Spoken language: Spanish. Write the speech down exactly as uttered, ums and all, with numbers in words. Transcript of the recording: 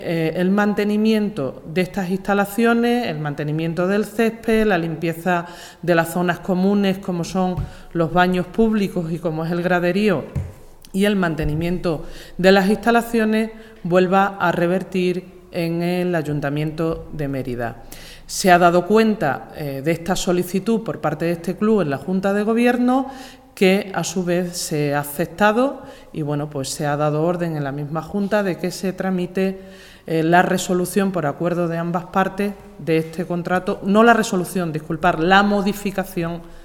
Eh, el mantenimiento de estas instalaciones, el mantenimiento del césped, la limpieza de las zonas comunes como son los baños públicos y como es el graderío, y el mantenimiento de las instalaciones vuelva a revertir en el Ayuntamiento de Mérida. Se ha dado cuenta eh, de esta solicitud por parte de este club en la Junta de Gobierno, que a su vez se ha aceptado y bueno, pues se ha dado orden en la misma Junta de que se tramite eh, la resolución por acuerdo de ambas partes de este contrato, no la resolución, disculpar, la modificación